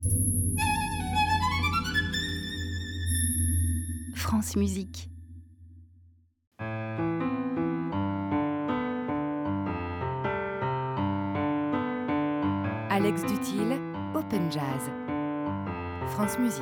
France Musique. Alex Duthil, Open Jazz. France Musique.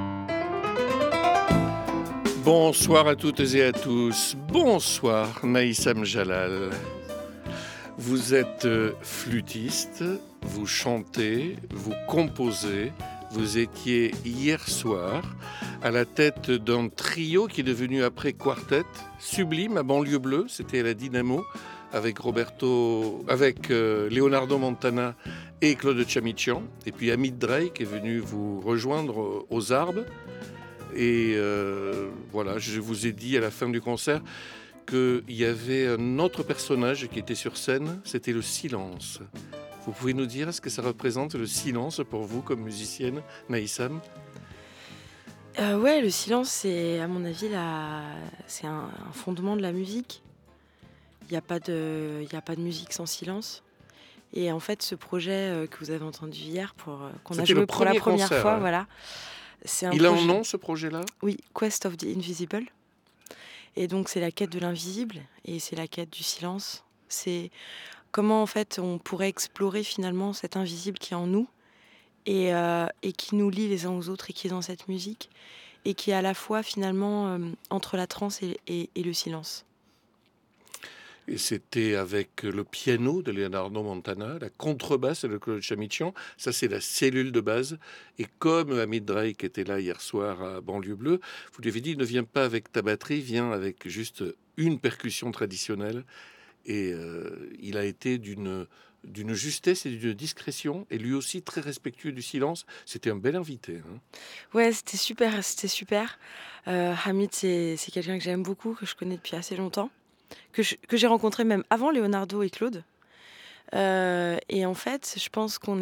Bonsoir à toutes et à tous. Bonsoir Naïsam Jalal. Vous êtes flûtiste, vous chantez, vous composez. Vous étiez hier soir à la tête d'un trio qui est devenu après quartet, sublime à Banlieue Bleue, c'était à la Dynamo, avec Leonardo Montana et Claude Chamichian. Et puis Amit Drake est venu vous rejoindre aux Arbres. Et voilà, je vous ai dit à la fin du concert qu'il y avait un autre personnage qui était sur scène, c'était le silence. Vous pouvez nous dire ce que ça représente, le silence, pour vous, comme musicienne, Naïsam ? Ouais, le silence, c'est, à mon avis, c'est un fondement de la musique. Il n'y a pas de musique sans silence. Et en fait, ce projet que vous avez entendu hier, qu'on a joué pour la première concert, fois, hein. voilà. C'est Il a un nom, ce projet-là ? Oui, Quest of the Invisible. Et donc, c'est la quête de l'invisible et c'est la quête du silence. C'est comment, en fait, on pourrait explorer finalement cet invisible qui est en nous et qui nous lie les uns aux autres et qui est dans cette musique et qui est à la fois, finalement, entre la trance et le silence. Et c'était avec le piano de Leonardo Montana, la contrebasse de Claude Chamichian. Ça, c'est la cellule de base. Et comme Amit Drake était là hier soir à Banlieue Bleue, vous lui avez dit, ne viens pas avec ta batterie, viens avec juste une percussion traditionnelle. Et il a été d'une justesse et d'une discrétion, et lui aussi très respectueux du silence. C'était un bel invité. Hein. Ouais, c'était super. Hamid, c'est quelqu'un que j'aime beaucoup, que je connais depuis assez longtemps, que j'ai rencontré même avant Leonardo et Claude. Et en fait, je pense qu'on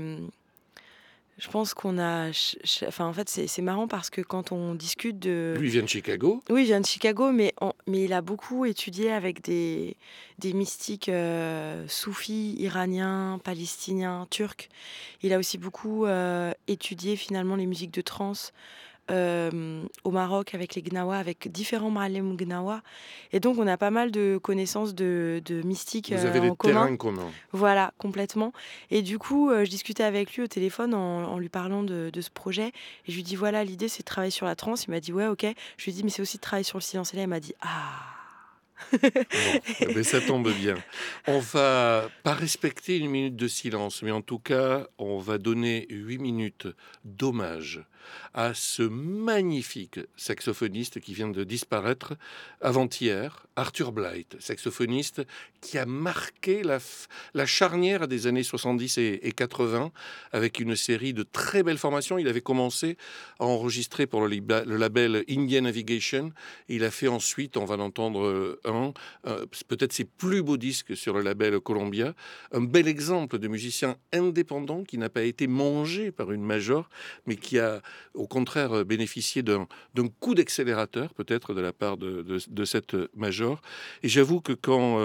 a... Enfin, en fait, c'est marrant parce que quand on discute de... Lui vient de Chicago. Oui, il vient de Chicago, mais il a beaucoup étudié avec des mystiques soufis, iraniens, palestiniens, turcs. Il a aussi beaucoup étudié finalement les musiques de trance au Maroc avec les Gnawa, avec différents Ma'alem Gnawa. Et donc, on a pas mal de connaissances de mystiques Vous avez en des commun. terrains communs. Voilà, complètement. Et du coup, je discutais avec lui au téléphone en lui parlant de ce projet. Et je lui dis, voilà, l'idée, c'est de travailler sur la trance. Il m'a dit, ouais, ok. Je lui ai dit, mais c'est aussi de travailler sur le silence. Et là, il m'a dit, ah. Bon, mais ça tombe bien. On va pas respecter une minute de silence, mais en tout cas, on va donner 8 minutes d'hommage à ce magnifique saxophoniste qui vient de disparaître avant-hier, Arthur Blight, saxophoniste qui a marqué la charnière des années 70 et 80 avec une série de très belles formations. Il avait commencé à enregistrer pour le label Indian Navigation. Il a fait ensuite, on va l'entendre peut-être ses plus beaux disques sur le label Columbia. Un bel exemple de musicien indépendant qui n'a pas été mangé par une major, mais qui a au contraire bénéficié d'un coup d'accélérateur peut-être de la part de cette major. Et j'avoue que quand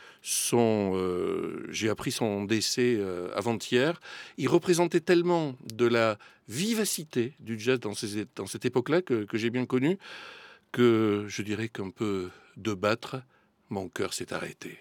j'ai appris son décès avant-hier, il représentait tellement de la vivacité du jazz dans cette époque-là que j'ai bien connu, que je dirais qu'un peu de battre, mon cœur s'est arrêté.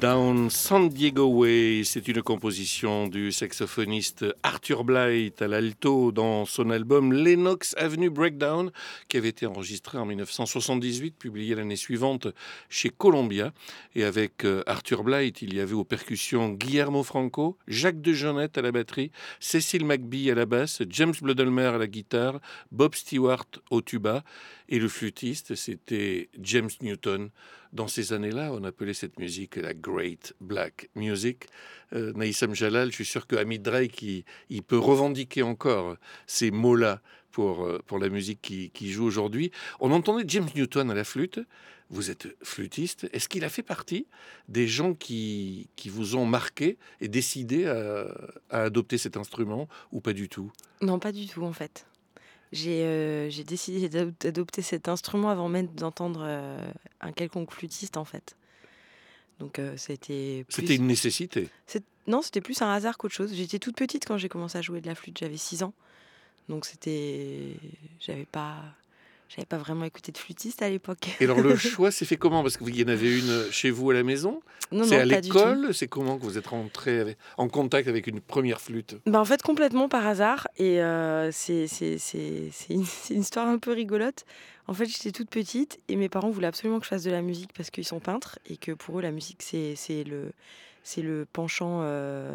Down San Diego Way, c'est une composition du saxophoniste Arthur Blight à l'alto dans son album Lennox Avenue Breakdown, qui avait été enregistré en 1978, publié l'année suivante chez Columbia. Et avec Arthur Blight, il y avait aux percussions Guillermo Franco, Jacques DeJohnette à la batterie, Cecil McBee à la basse, James Blodelmer à la guitare, Bob Stewart au tuba, et le flûtiste, c'était James Newton. Dans ces années-là, on appelait cette musique la Great Black Music. Naïsam Jalal, je suis sûr que Hamid Drake, il peut revendiquer encore ces mots-là pour la musique qui joue aujourd'hui. On entendait James Newton à la flûte. Vous êtes flûtiste. Est-ce qu'il a fait partie des gens qui vous ont marqué et décidé à adopter cet instrument ou pas du tout? Non, pas du tout en fait. J'ai décidé d'adopter cet instrument avant même d'entendre un quelconque flûtiste en fait. Donc c'était une nécessité. Non, c'était plus un hasard qu'autre chose. J'étais toute petite quand j'ai commencé à jouer de la flûte, j'avais 6 ans. Donc j'avais pas vraiment écouté de flûtiste à l'époque. Et alors le choix s'est fait comment? Parce qu'il y en avait une chez vous à la maison? Non, c'est à pas du tout. l'école? C'est comment que vous êtes rentré en contact avec une première flûte? En fait, complètement par hasard. Et c'est une histoire un peu rigolote. En fait, j'étais toute petite et mes parents voulaient absolument que je fasse de la musique parce qu'ils sont peintres et que pour eux, la musique, c'est le penchant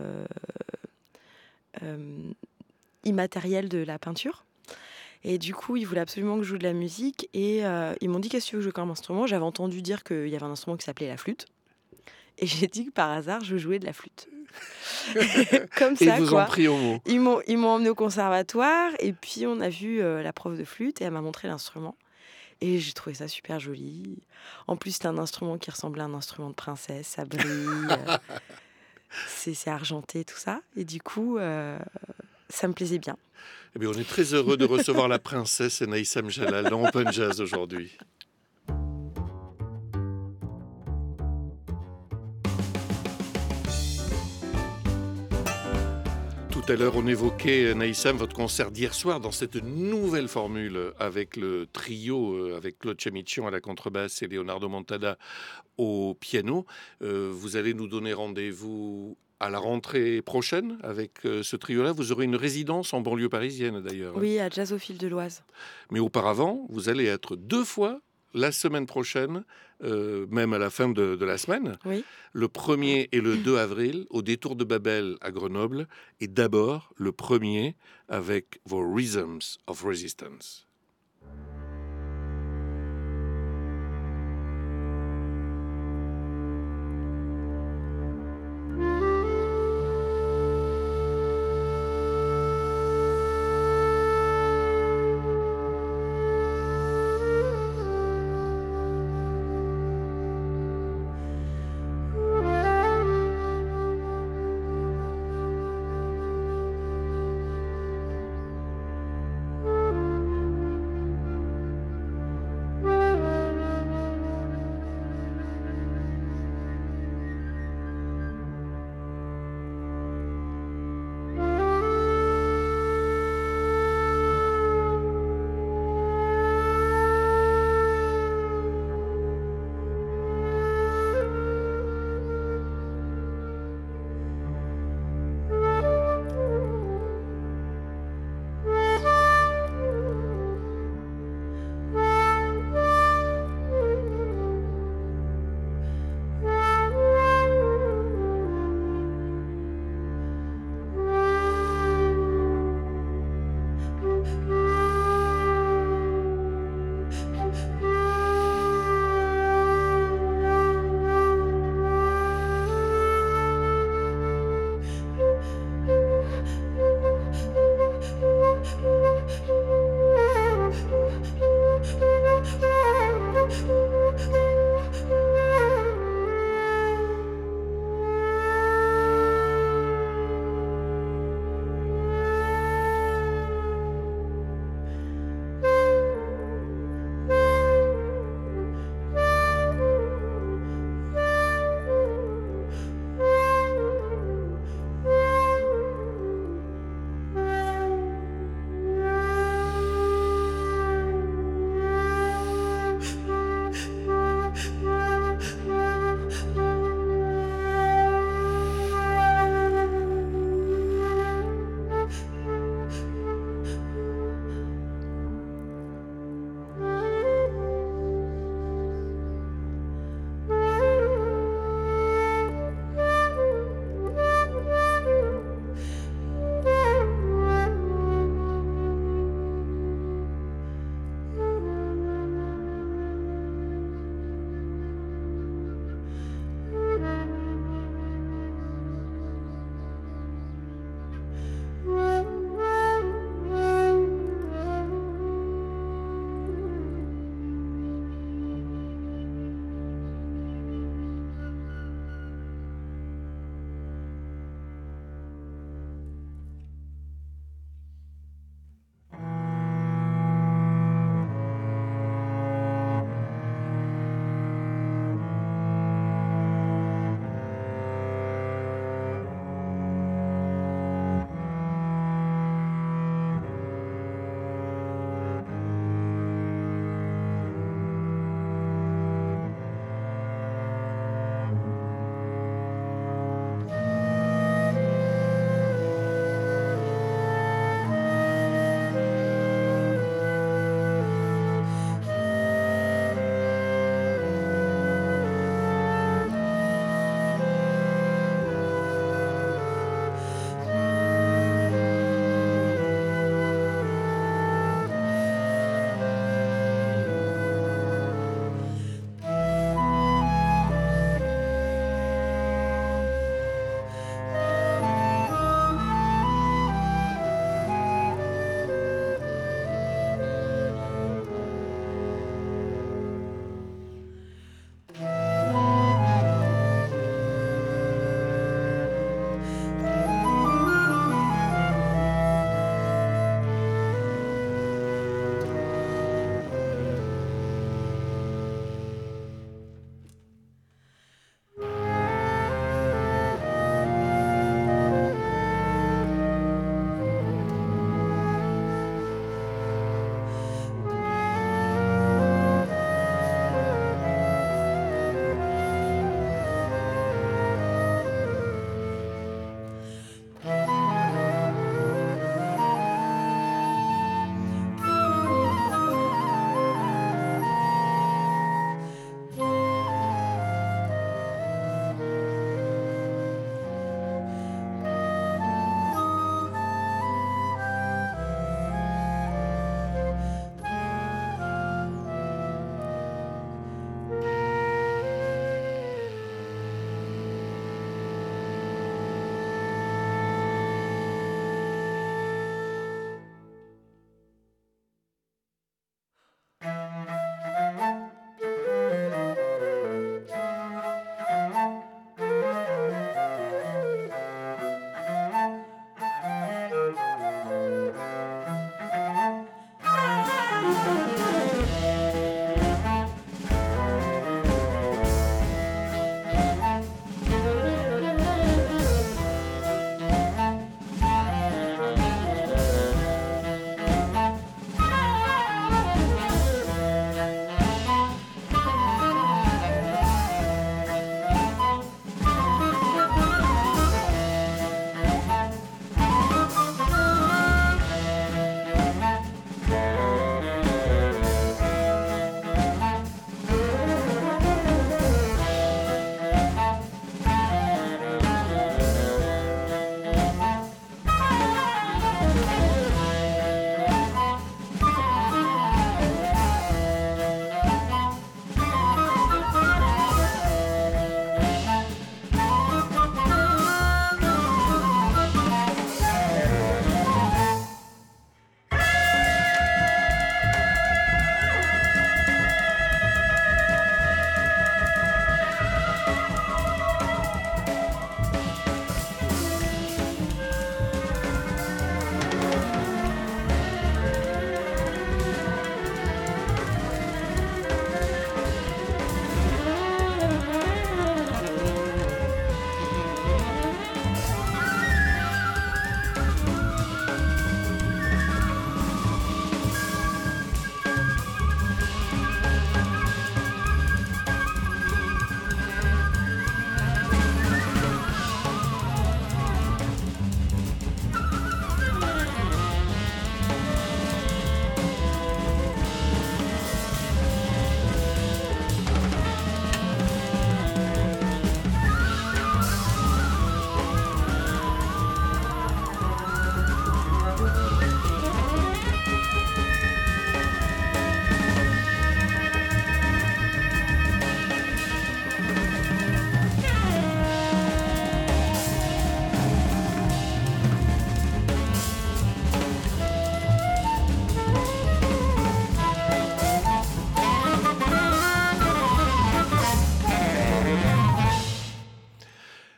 immatériel de la peinture. Et du coup, ils voulaient absolument que je joue de la musique. Et ils m'ont dit, qu'est-ce que tu veux jouer comme instrument? J'avais entendu dire qu'il y avait un instrument qui s'appelait la flûte. Et j'ai dit que par hasard, je jouais de la flûte. Comme ça, et vous quoi. ont pris au mot. Ils m'ont emmené au conservatoire. Et puis, on a vu la prof de flûte et elle m'a montré l'instrument. Et j'ai trouvé ça super joli. En plus, c'était un instrument qui ressemblait à un instrument de princesse. Ça brille. C'est argenté, tout ça. Et du coup, ça me plaisait bien. Eh bien, on est très heureux de recevoir la princesse Naïsam Jalal dans Open Jazz aujourd'hui. Tout à l'heure, on évoquait, Naïsam, votre concert d'hier soir dans cette nouvelle formule avec le trio, avec Claude Chamichian à la contrebasse et Leonardo Montada au piano. Vous allez nous donner rendez-vous à la rentrée prochaine avec ce trio-là. Vous aurez une résidence en banlieue parisienne d'ailleurs. Oui, à Jazzophile de l'Oise. Mais auparavant, vous allez être 2 fois la semaine prochaine, même à la fin de la semaine, oui. Le 1er et le 2 avril, au détour de Babel à Grenoble, et d'abord le 1er avec vos Rhythms of Resistance.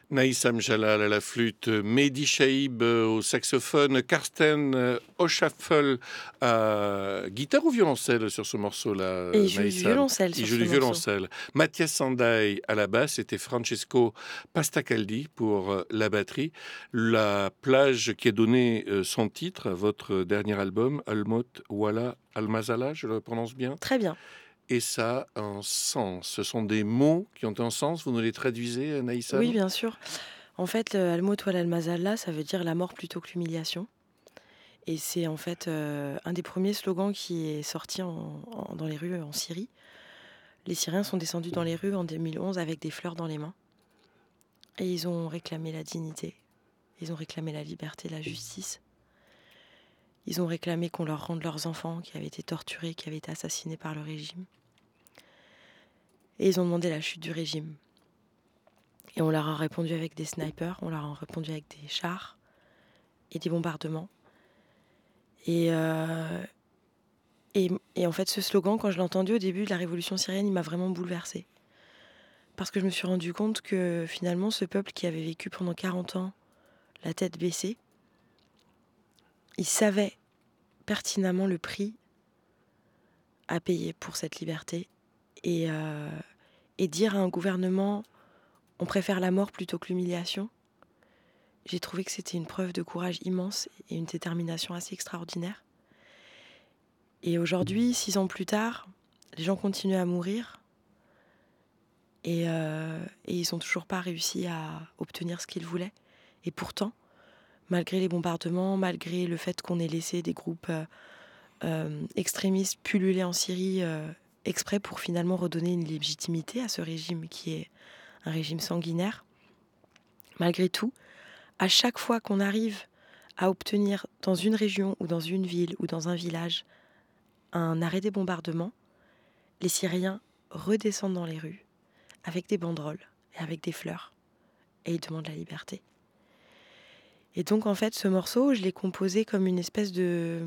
Naïsam Jalal à la flûte, Mehdi Chaïb au saxophone, Karsten Oschafel à guitare ou violoncelle sur ce morceau-là, Et il joue du Naïsam? violoncelle Il sur joue ce du morceau. violoncelle. Mathias Sandai à la basse, c'était Francesco Pastacaldi pour la batterie. La plage qui a donné son titre à votre dernier album, Almot Wala Almazala, je le prononce bien? Très bien. Et ça a un sens. Ce sont des mots qui ont un sens. Vous nous les traduisez, Naïsam? Oui, bien sûr. En fait, Al-Maut wal al-Mazalla, ça veut dire la mort plutôt que l'humiliation. Et c'est en fait un des premiers slogans qui est sorti dans les rues en Syrie. Les Syriens sont descendus dans les rues en 2011 avec des fleurs dans les mains. Et ils ont réclamé la dignité. Ils ont réclamé la liberté, la justice. Ils ont réclamé qu'on leur rende leurs enfants qui avaient été torturés, qui avaient été assassinés par le régime. Et ils ont demandé la chute du régime. Et on leur a répondu avec des snipers, on leur a répondu avec des chars et des bombardements. Et en fait, ce slogan, quand je l'ai entendu au début de la révolution syrienne, il m'a vraiment bouleversée. Parce que je me suis rendu compte que finalement, ce peuple qui avait vécu pendant 40 ans la tête baissée, il savait pertinemment le prix à payer pour cette liberté. Et dire à un gouvernement, on préfère la mort plutôt que l'humiliation, j'ai trouvé que c'était une preuve de courage immense et une détermination assez extraordinaire. Et aujourd'hui, 6 ans plus tard, les gens continuent à mourir et ils n'ont toujours pas réussi à obtenir ce qu'ils voulaient. Et pourtant, malgré les bombardements, malgré le fait qu'on ait laissé des groupes extrémistes pulluler en Syrie exprès pour finalement redonner une légitimité à ce régime qui est un régime sanguinaire, malgré tout, à chaque fois qu'on arrive à obtenir dans une région ou dans une ville ou dans un village un arrêt des bombardements, les Syriens redescendent dans les rues avec des banderoles et avec des fleurs et ils demandent la liberté. Et donc en fait ce morceau, je l'ai composé comme une espèce de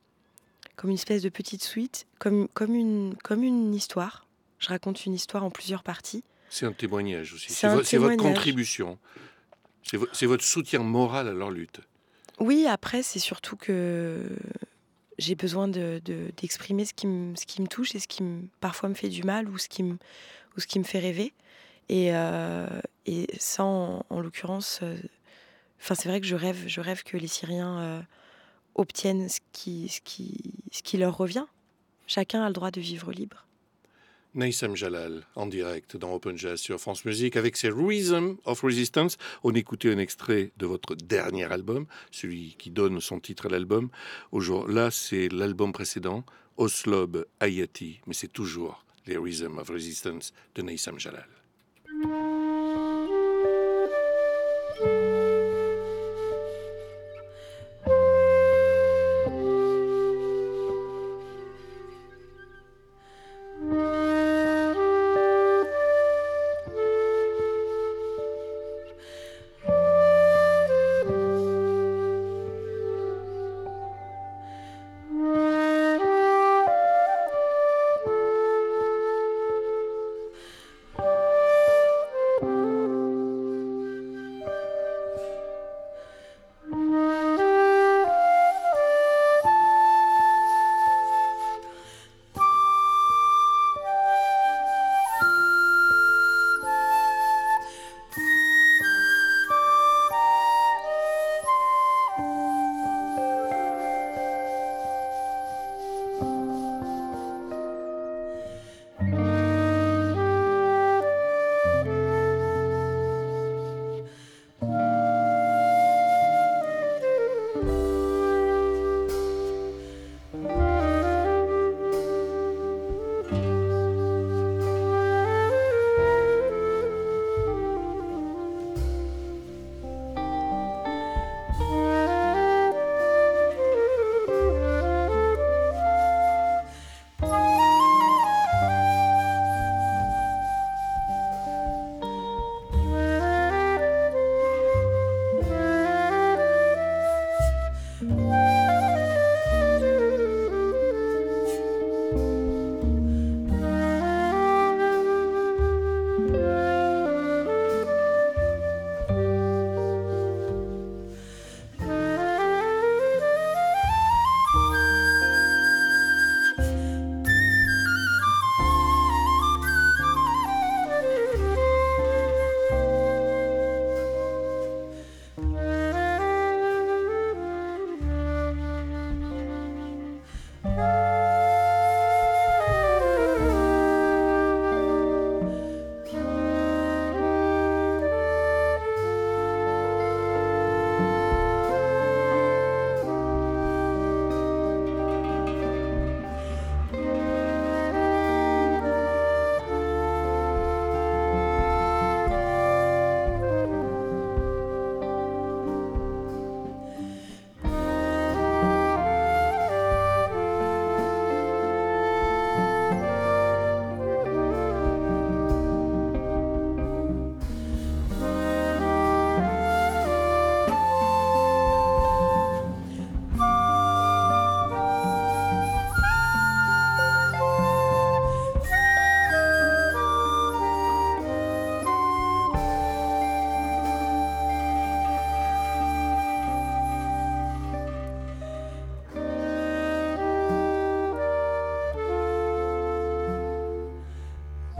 petite suite, comme une histoire. Je raconte une histoire en plusieurs parties. C'est un témoignage aussi. C'est un C'est votre témoignage. contribution. C'est votre soutien moral à leur lutte. Oui, après, c'est surtout que j'ai besoin d'exprimer ce qui me touche et ce qui parfois me fait du mal ou ce qui me fait rêver. Et ça, en l'occurrence, c'est vrai que je rêve que les Syriens obtiennent ce qui leur revient. Chacun a le droit de vivre libre. Naïsam Jalal, en direct dans Open Jazz sur France Musique, avec ses Rhythm of Resistance. On écoutait un extrait de votre dernier album, celui qui donne son titre à l'album. Là, c'est l'album précédent, Oslob Hayati, mais c'est toujours les Rhythm of Resistance de Naïsam Jalal.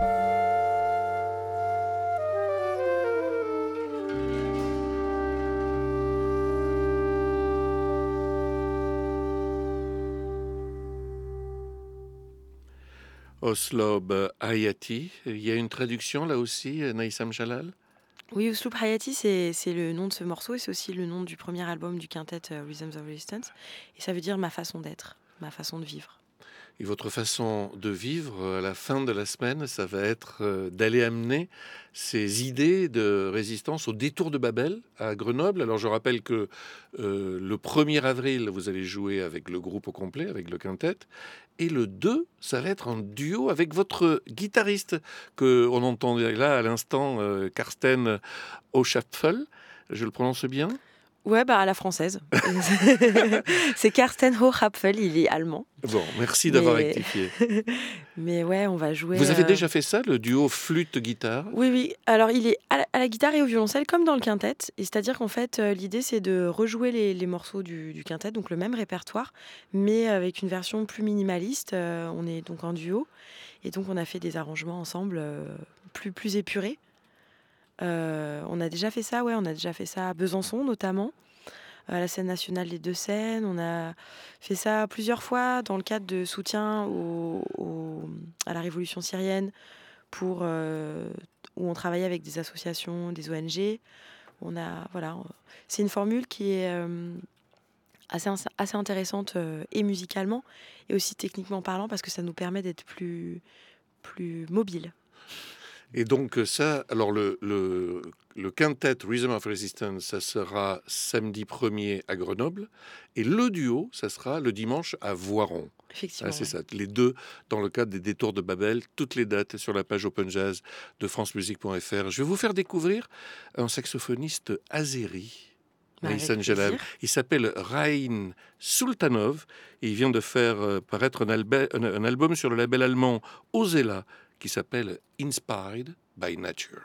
Oslob Hayati. Il y a une traduction là aussi, Naïsam Jalal? Oui, Uslup Hayati, c'est le nom de ce morceau et c'est aussi le nom du premier album du quintet Rhythms of Resistance. Et ça veut dire ma façon d'être, ma façon de vivre. Et votre façon de vivre à la fin de la semaine, ça va être d'aller amener ces idées de résistance au détour de Babel à Grenoble. Alors je rappelle que le 1er avril, vous allez jouer avec le groupe au complet, avec le quintet. Et le 2, ça va être en duo avec votre guitariste qu'on entendait là à l'instant, Karsten Hochapfel. Je le prononce bien? Ouais, à la française. C'est Karsten Hochapfel, il est allemand. Bon, merci d'avoir rectifié. Mais ouais, on va jouer... Vous avez déjà fait ça, le duo flûte-guitare? Oui. Alors, il est à la guitare et au violoncelle, comme dans le quintet. Et c'est-à-dire qu'en fait, l'idée, c'est de rejouer les morceaux du quintet, donc le même répertoire, mais avec une version plus minimaliste. On est donc en duo. Et donc, on a fait des arrangements ensemble plus épurés. On a déjà fait ça, on a déjà fait ça à Besançon notamment, à la scène nationale des Deux-Seines. On a fait ça plusieurs fois dans le cadre de soutien à la révolution syrienne, où on travaillait avec des associations, des ONG. C'est une formule qui est assez intéressante et musicalement et aussi techniquement parlant parce que ça nous permet d'être plus mobiles. Et donc ça, alors le quintet Rhythm of Resistance, ça sera samedi 1er à Grenoble, et le duo, ça sera le dimanche à Voiron. Effectivement. C'est ça, les deux dans le cadre des Détours de Babel, toutes les dates sur la page Open Jazz de francemusique.fr. Je vais vous faire découvrir un saxophoniste azéri. Naïsam Jalal. Il s'appelle Raïn Sultanov et il vient de faire paraître un album sur le label allemand Ozela qui s'appelle Inspired by Nature.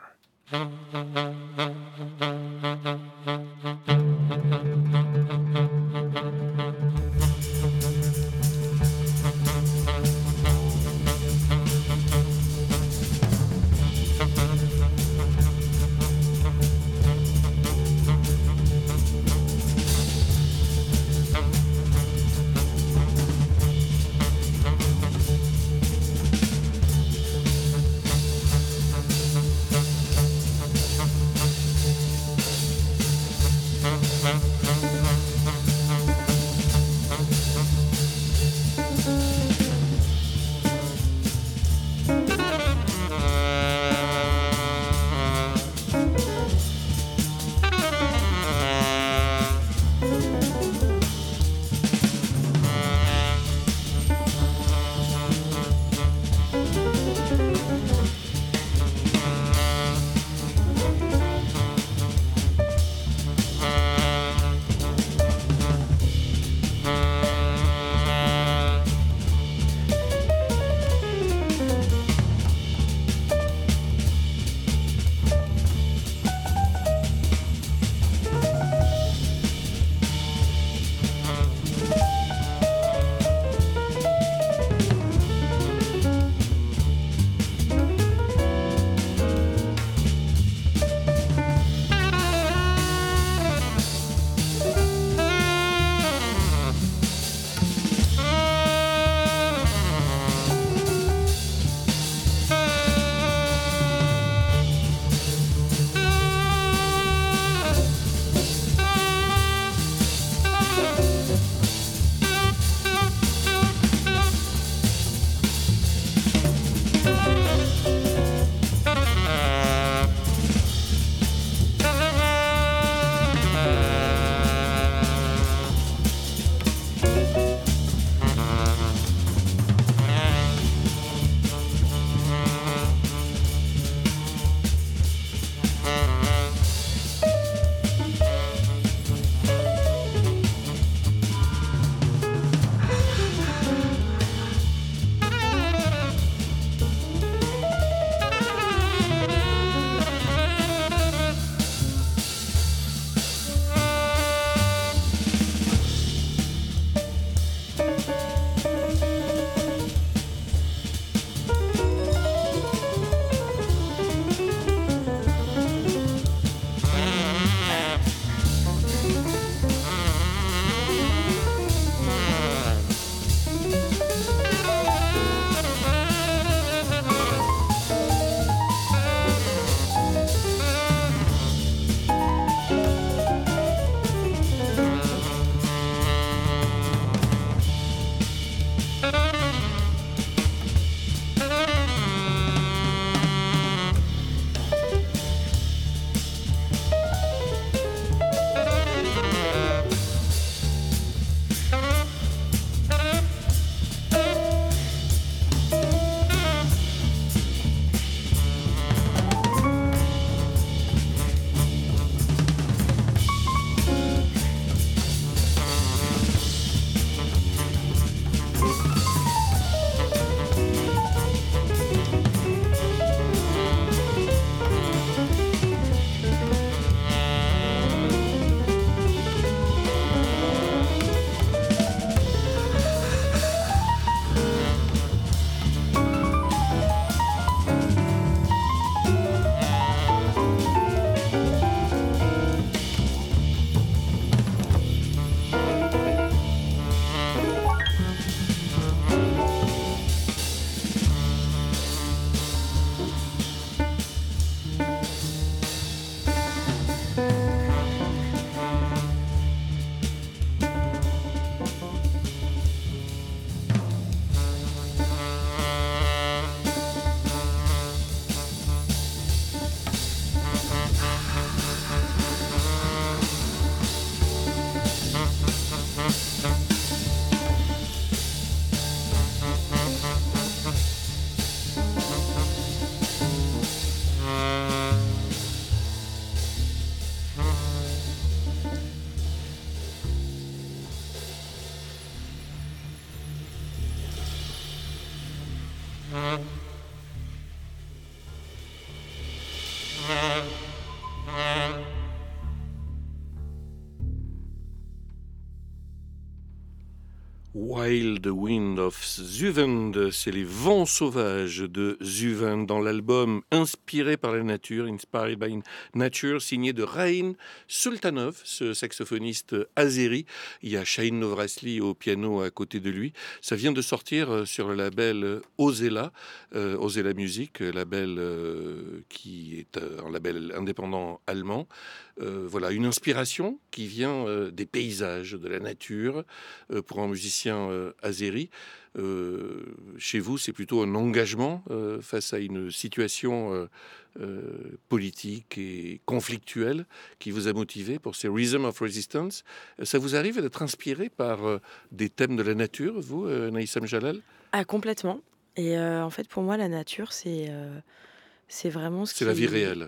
Wild Wind of Zuvend, c'est les vents sauvages de Zuvend dans l'album Inspiré par la nature, Inspired by Nature, signé de Raïn Sultanov, ce saxophoniste azéri. Il y a Shahin Novrasli au piano à côté de lui. Ça vient de sortir sur le label Ozela, Ozela Music, label qui est un label indépendant allemand. Voilà, une inspiration qui vient des paysages, de la nature, pour un musicien azéri. Chez vous, c'est plutôt un engagement face à une situation politique et conflictuelle qui vous a motivé pour ces Rhythm of Resistance. Ça vous arrive d'être inspiré par des thèmes de la nature, vous, Naïsam Jalal? Ah, complètement. Et en fait, pour moi, la nature, c'est vraiment ce qui... C'est la vie réelle.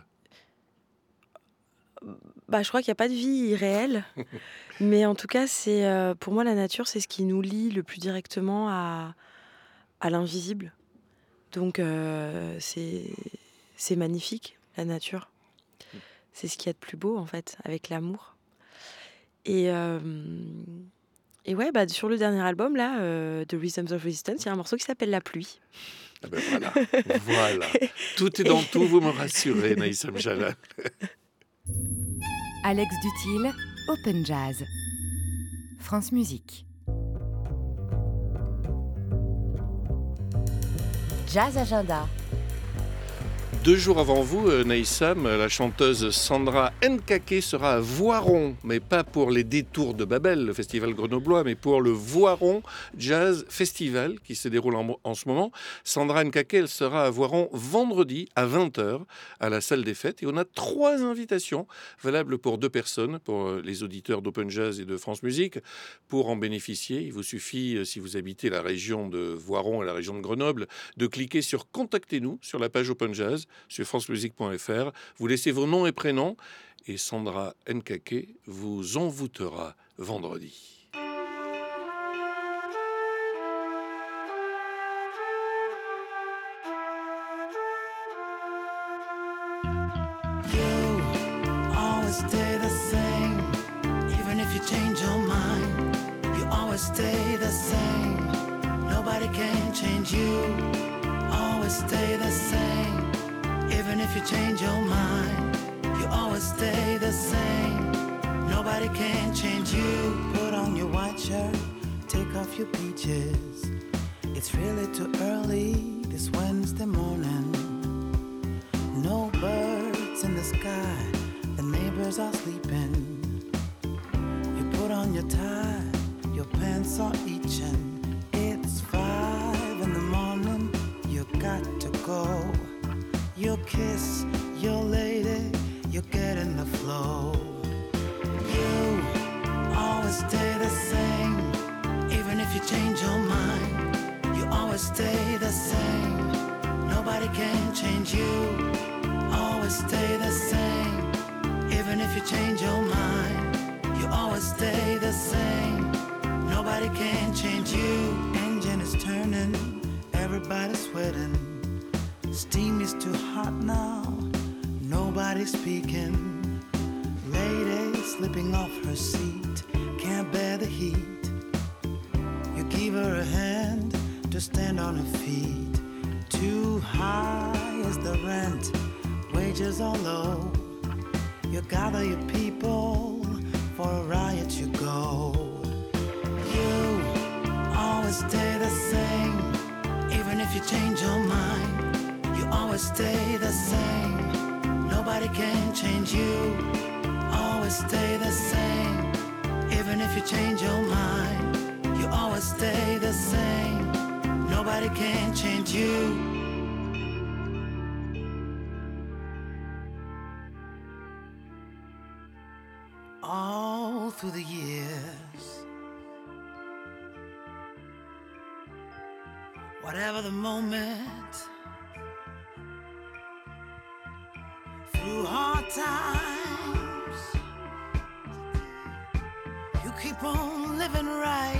Bah, je crois qu'il n'y a pas de vie irréelle, mais en tout cas, pour moi, la nature, c'est ce qui nous lie le plus directement à l'invisible. Donc, c'est magnifique, la nature. C'est ce qu'il y a de plus beau, en fait, avec l'amour. Et ouais, bah, sur le dernier album, là, de Rhythms of Resistance, il y a un morceau qui s'appelle La pluie. Ah ben voilà, voilà. Tout est dans tout, vous me rassurez, Naïsam Jalal. Alex Dutil, Open Jazz. France Musique. Jazz Agenda. 2 jours avant vous, Naïsam, la chanteuse Sandra Nkake sera à Voiron, mais pas pour les détours de Babel, le festival grenoblois, mais pour le Voiron Jazz Festival qui se déroule en ce moment. Sandra Nkake, elle sera à Voiron vendredi à 20h à la salle des fêtes. Et on a 3 invitations valables pour 2 personnes, pour les auditeurs d'Open Jazz et de France Musique. Pour en bénéficier, il vous suffit, si vous habitez la région de Voiron et la région de Grenoble, de cliquer sur « Contactez-nous » sur la page Open Jazz sur francemusique.fr. Vous laissez vos noms et prénoms et Sandra Nkake vous envoûtera vendredi. You always stay the same, even if you change your mind. You always stay the same, nobody can change you. Always stay the same. Even if you change your mind, you always stay the same. Nobody can change you. Put on your white shirt, take off your peaches. It's really too early this Wednesday morning. No birds in the sky, the neighbors are sleeping. You put on your tie, your pants are itching. It's 5 in the morning, you got to go. You kiss your lady, you get in the flow. You always stay the same, even if you change your mind. You always stay the same, nobody can change you. Always stay the same, even if you change your mind. You always stay the same, nobody can change you. Engine is turning, everybody's sweating. Steam is too hot now, nobody's speaking. Lady slipping off her seat, can't bear the heat. You give her a hand to stand on her feet. Too high is the rent, wages are low. You gather your people, for a riot you go. You always stay the same, even if you change your mind. You always stay the same, nobody can change you. Always stay the same, even if you change your mind. You always stay the same, nobody can change you. All through the years, whatever the moment, through hard times, you keep on living right.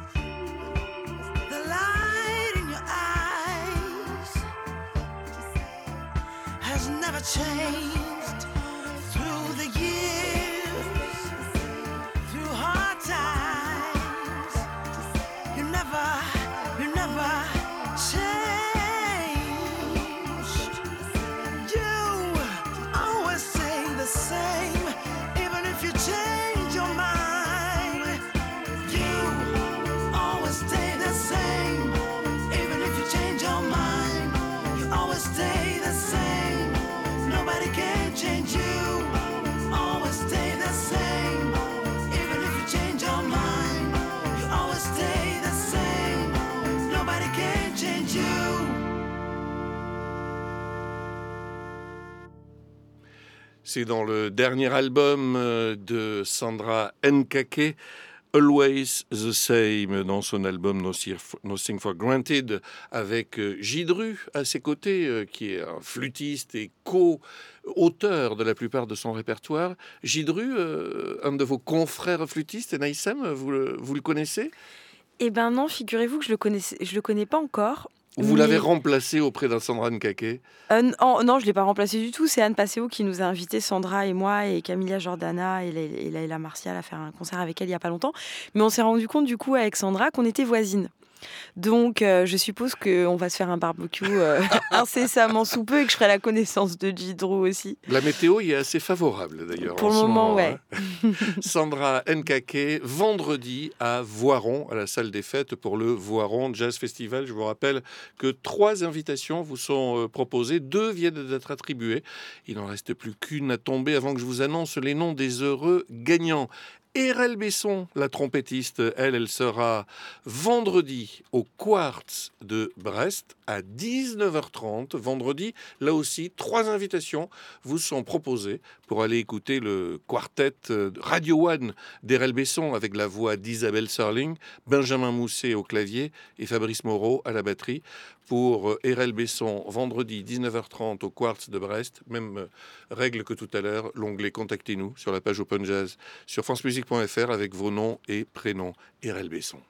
The light in your eyes has never changed through the years, through hard times. You never changed. You always stay the same, even if you change your mind. You always stay the same, even if you change your mind. You always stay the same. Nobody can change you. Always stay the same, even if you change your mind. You always stay the same. Nobody can change you. C'est dans le dernier album de Sandra Nkake, Always the Same, dans son album Nothing for Granted, avec Gidru à ses côtés, qui est un flûtiste et co-auteur de la plupart de son répertoire. Gidru, un de vos confrères flûtistes, Naïsem, vous le connaissez ? Eh ben non, figurez-vous que je le connais pas encore. Vous l'avez remplacé auprès d'un Sandra Nkake ? Non, je ne l'ai pas remplacé du tout. C'est Anne Passeo qui nous a invités, Sandra et moi, et Camilla Jordana et Laila Martial, à faire un concert avec elle il n'y a pas longtemps. Mais on s'est rendu compte, du coup, avec Sandra, qu'on était voisines. Donc, je suppose qu'on va se faire un barbecue incessamment sous peu et que je ferai la connaissance de Gidru aussi. La météo y est assez favorable, d'ailleurs. Pour le moment, ouais. Hein. Sandra Nkake, vendredi à Voiron, à la salle des fêtes pour le Voiron Jazz Festival. Je vous rappelle que 3 invitations vous sont proposées. 2 viennent d'être attribuées. Il n'en reste plus qu'une à tomber avant que je vous annonce les noms des heureux gagnants. Erel Besson, la trompettiste, elle sera vendredi au Quartz de Brest à 19h30. Vendredi, là aussi, 3 invitations vous sont proposées pour aller écouter le quartet Radio One d'Erel Besson avec la voix d'Isabelle Serling, Benjamin Mousset au clavier et Fabrice Moreau à la batterie. Pour Erel Besson, vendredi 19h30 au Quartz de Brest. Même règle que tout à l'heure, l'onglet Contactez-nous sur la page Open Jazz sur francemusique.fr avec vos noms et prénoms. Erel Besson.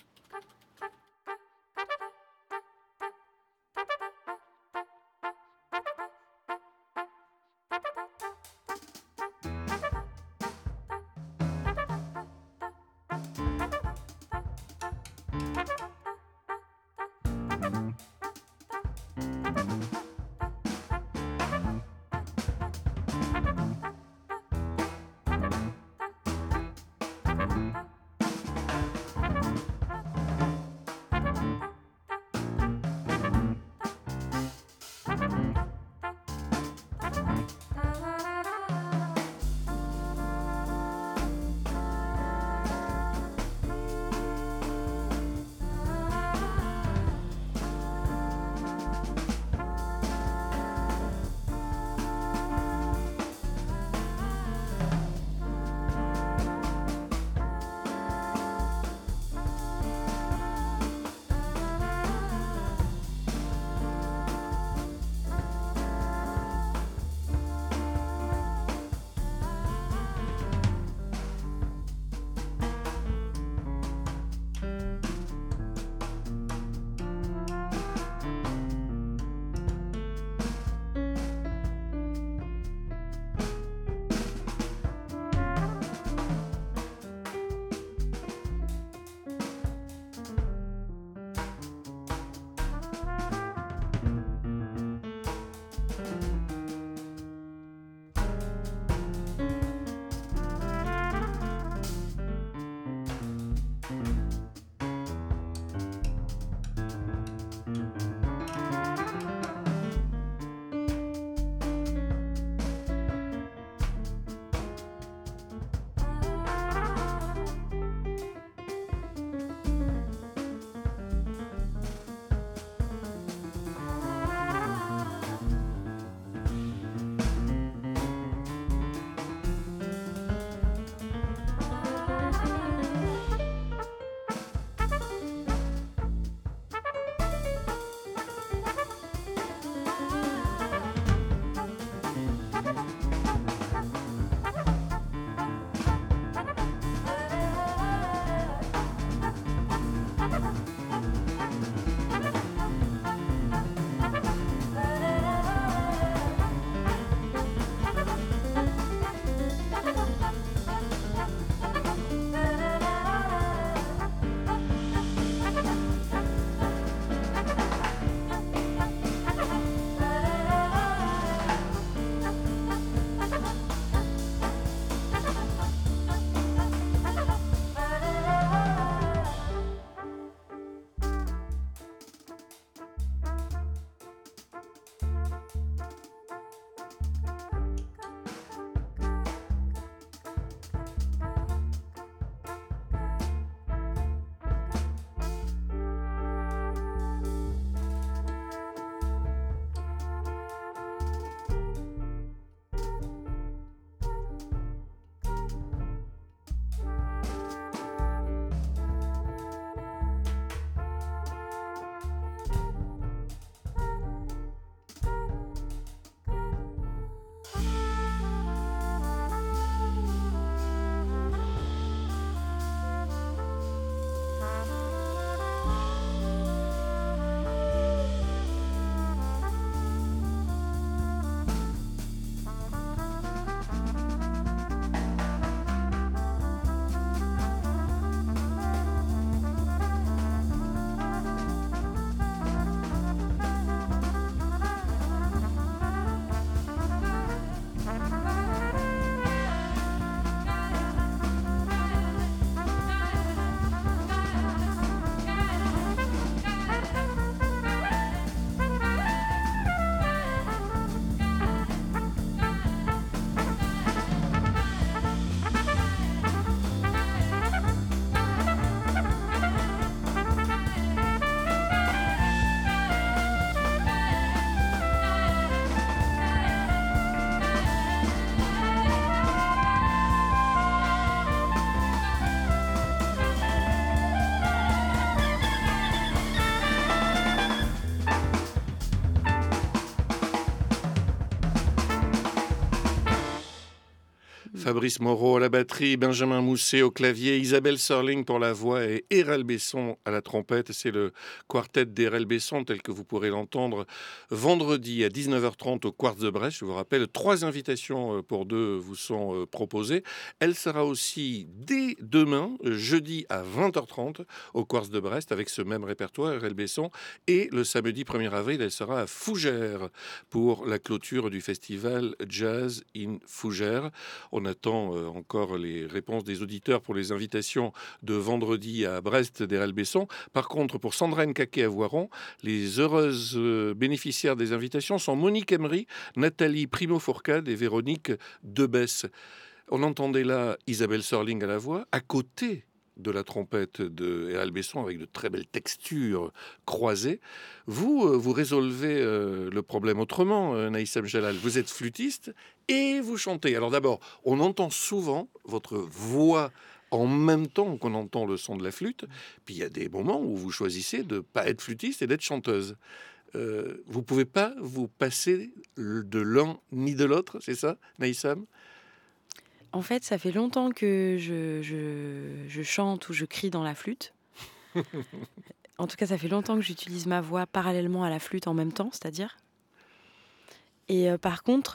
Fabrice Moreau à la batterie, Benjamin Mousset au clavier, Isabelle Serling pour la voix et Erel Besson à la trompette. C'est le quartet d'Erel Besson tel que vous pourrez l'entendre vendredi à 19h30 au Quartz de Brest. Je vous rappelle, 3 invitations pour 2 vous sont proposées. Elle sera aussi dès demain, jeudi à 20h30 au Quartz de Brest avec ce même répertoire, Erel Besson. Et le samedi 1er avril, elle sera à Fougères pour la clôture du festival Jazz in Fougères. On attend encore les réponses des auditeurs pour les invitations de vendredi à Brest d'Erel Besson. Par contre, pour Sandra Nkake à Voiron, les heureuses bénéficiaires des invitations sont Monique Emery, Nathalie Primo-Fourcade et Véronique Debesse. On entendait là Isabelle Serling à la voix, à côté de la trompette de Erel Besson avec de très belles textures croisées. Vous résolvez le problème autrement, Naïsam Jalal. Vous êtes flûtiste et vous chantez. Alors d'abord, on entend souvent votre voix en même temps qu'on entend le son de la flûte. Puis il y a des moments où vous choisissez de ne pas être flûtiste et d'être chanteuse. Vous ne pouvez pas vous passer de l'un ni de l'autre, c'est ça, Naïsam ? En fait, ça fait longtemps que je chante ou je crie dans la flûte. En tout cas, ça fait longtemps que j'utilise ma voix parallèlement à la flûte en même temps, c'est-à-dire. Et par contre,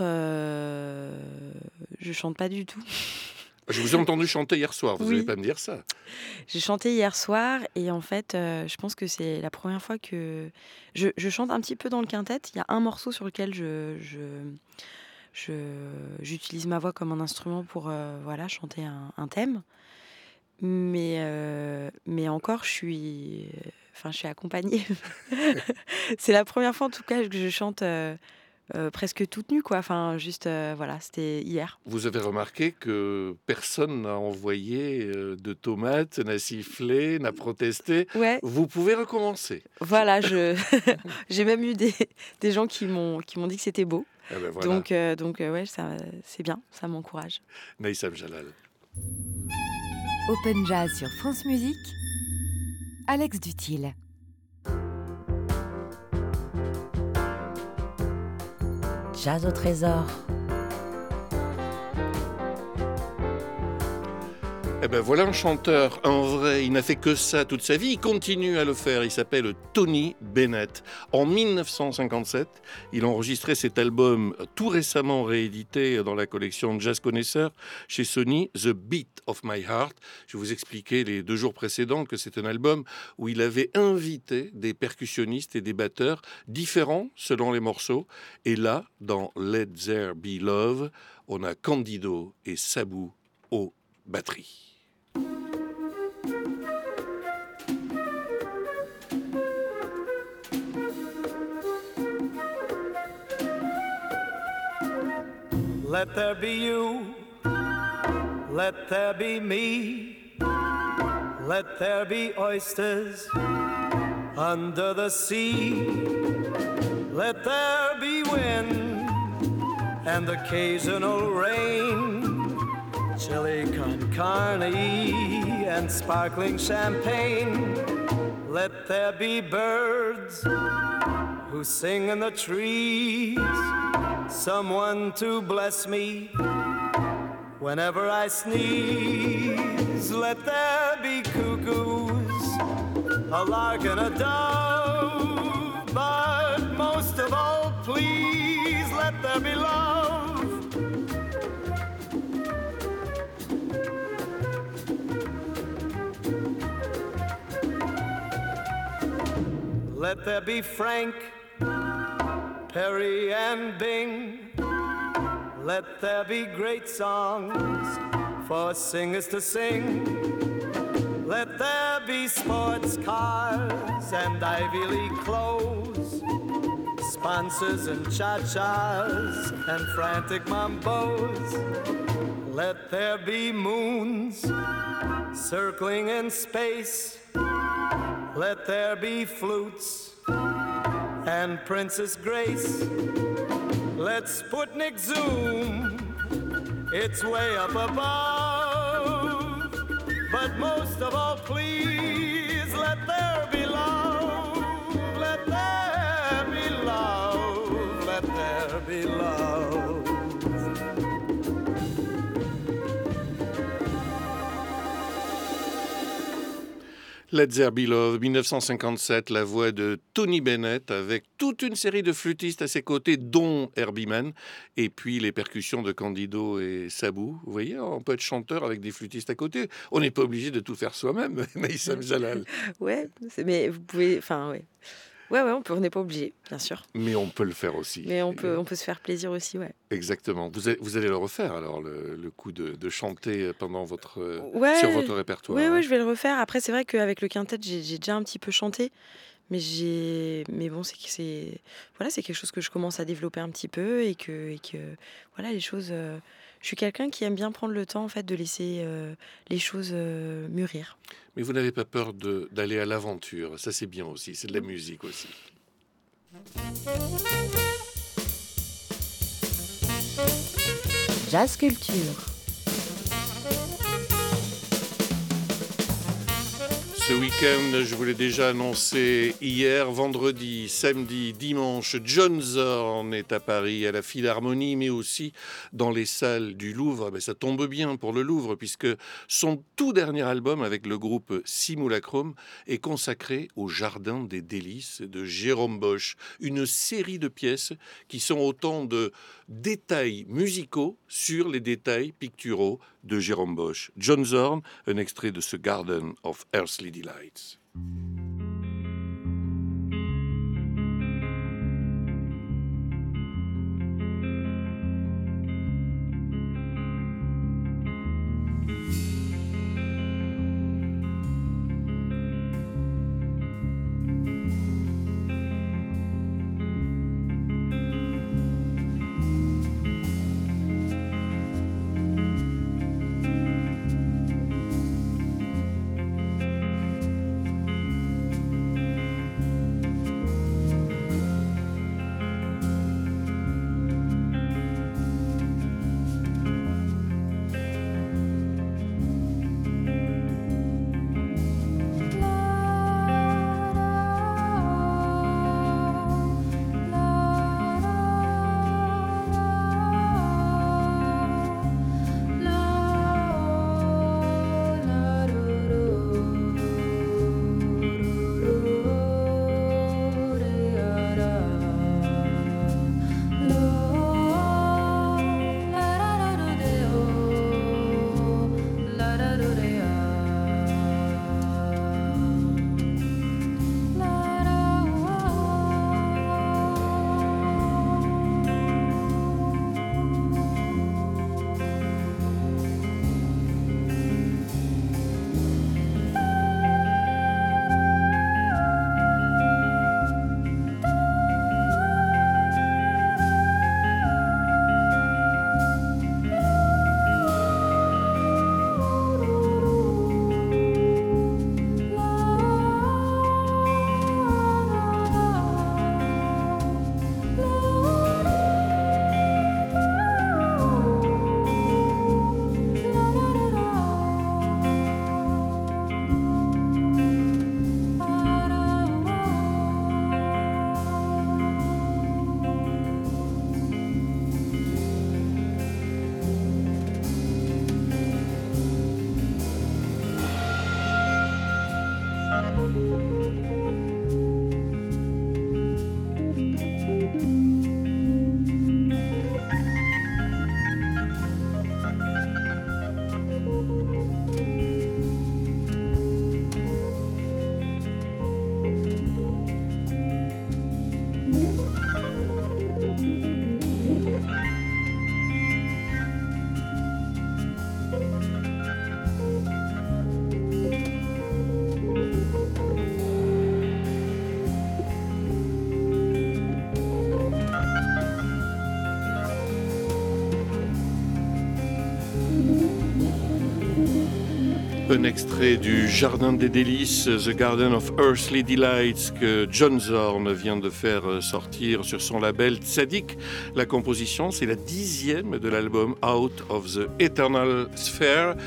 je chante pas du tout. Je vous ai entendu chanter hier soir, vous n'allez pas me dire ça. J'ai chanté hier soir et en fait, je pense que c'est la première fois que je chante un petit peu dans le quintet. Il y a un morceau sur lequel j'utilise ma voix comme un instrument pour chanter un thème. Mais encore, je suis accompagnée. C'est la première fois en tout cas que je chante presque toute nue, quoi. Enfin, juste, c'était hier. Vous avez remarqué que personne n'a envoyé de tomates, n'a sifflé, n'a protesté. Ouais. Vous pouvez recommencer. Voilà, j'ai même eu des gens qui m'ont dit que c'était beau. Ah ben voilà. Donc ça, c'est bien, ça m'encourage. Naïsam Jalal. Open Jazz sur France Musique, Alex Duthil. Jazz au trésor. Eh ben voilà un chanteur, un vrai, il n'a fait que ça toute sa vie, il continue à le faire, il s'appelle Tony Bennett. En 1957, il a enregistré cet album tout récemment réédité dans la collection Jazz Connaisseur chez Sony, The Beat of My Heart. Je vais vous expliquer les 2 jours précédents que c'est un album où il avait invité des percussionnistes et des batteurs différents selon les morceaux. Et là, dans Let There Be Love, on a Candido et Sabu aux batteries. Let there be you, let there be me, let there be oysters under the sea, let there be wind and occasional rain, chili con carne and sparkling champagne, let there be birds who sing in the trees, someone to bless me whenever I sneeze. Let there be cuckoos, a lark and a dove, but most of all, please, let there be love. Let there be Frank, Perry and Bing. Let there be great songs for singers to sing. Let there be sports cars and Ivy League clothes, sponsors and cha-chas and frantic mambos. Let there be moons circling in space. Let there be flutes and Princess Grace. Let Sputnik zoom, it's way up above. But most of all, please, let there be love. Let there be love. Let there be love. Let There Be Love, 1957, la voix de Tony Bennett avec toute une série de flûtistes à ses côtés, dont Herbie Mann, et puis les percussions de Candido et Sabou. Vous voyez, on peut être chanteur avec des flûtistes à côté. On n'est pas obligé de tout faire soi-même, Maïssam Jalal. Ouais, mais vous pouvez... Enfin, ouais. Ouais, on n'est pas obligé, bien sûr. Mais on peut le faire aussi. Mais on peut se faire plaisir aussi, ouais. Exactement. Vous allez le refaire, alors, le coup de chanter pendant sur votre répertoire. Oui, je vais le refaire. Après, c'est vrai qu'avec le quintet, j'ai déjà un petit peu chanté. Mais bon, c'est quelque chose que je commence à développer un petit peu et que voilà, les choses... Je suis quelqu'un qui aime bien prendre le temps, en fait, de laisser les choses mûrir. Mais vous n'avez pas peur d'aller à l'aventure. Ça, c'est bien aussi. C'est de la musique aussi. Jazz Culture. Ce week-end, je vous l'ai déjà annoncé hier, vendredi, samedi, dimanche, John Zorn est à Paris, à la Philharmonie, mais aussi dans les salles du Louvre. Ben, ça tombe bien pour le Louvre, puisque son tout dernier album avec le groupe Simulacrum est consacré au Jardin des Délices de Jérôme Bosch. Une série de pièces qui sont autant de détails musicaux sur les détails picturaux de Jérôme Bosch. John Zorn, un extrait de ce Garden of Earthly Delights. Un extrait du Jardin des Délices, The Garden of Earthly Delights, que John Zorn vient de faire sortir sur son label Tzadik. La composition, c'est la 10e de l'album Out of the Eternal Sphere.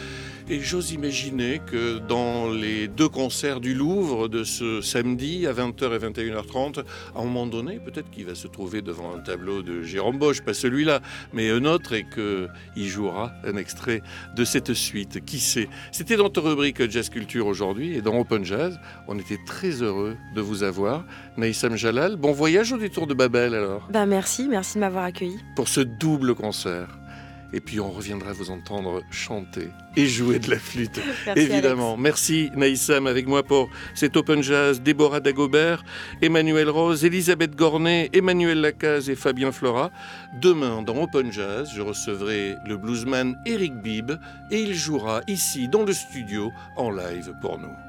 Et j'ose imaginer que dans les 2 concerts du Louvre de ce samedi à 20h et 21h30, à un moment donné, peut-être qu'il va se trouver devant un tableau de Jérôme Bosch, pas celui-là, mais un autre, et qu'il jouera un extrait de cette suite. Qui sait? C'était dans notre rubrique Jazz Culture aujourd'hui, et dans Open Jazz, on était très heureux de vous avoir. Naïsam Jalal, bon voyage au détour de Babel alors. Merci de m'avoir accueilli. Pour ce double concert. Et puis on reviendra vous entendre chanter et jouer de la flûte, Merci, évidemment. Alex. Merci Naïsam avec moi pour cet Open Jazz. Déborah Dagobert, Emmanuel Rose, Elisabeth Gornet, Emmanuel Lacaze et Fabien Flora. Demain dans Open Jazz, je recevrai le bluesman Eric Bibb et il jouera ici dans le studio en live pour nous.